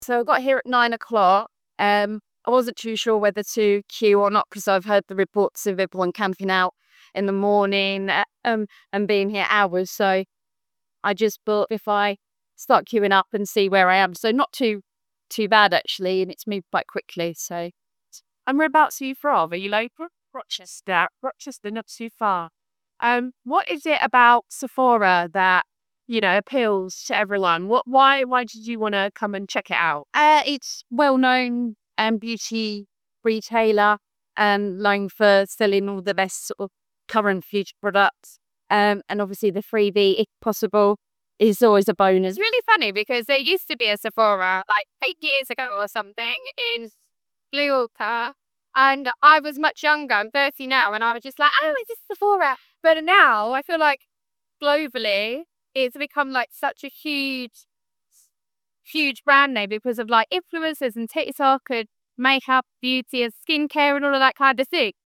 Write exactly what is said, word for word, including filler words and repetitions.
So I got here at nine o'clock. Um, I wasn't too sure whether to queue or not because I've heard the reports of everyone camping out in the morning uh, um, and being here hours. So I just thought if I start queuing up and see where I am. So not too too bad actually, and it's moved quite quickly. So And whereabouts are you from? Are you local? Rochester. Rochester, not too far. Um, what is it about Sephora that, you know, appeals to everyone? What why why did you want to come and check it out? uh, it's well known um, beauty retailer and known for selling all the best sort of current future products. Um, and obviously the freebie, if possible, is always a bonus. Really funny because there used to be a Sephora like eight years ago or something in Fluelta. And I was much younger. I'm thirty now. And I was just like, oh, is this Sephora? But now I feel like globally it's become like such a huge, huge brand name because of like influencers and TikTok and makeup, beauty and skincare and all of that kind of thing.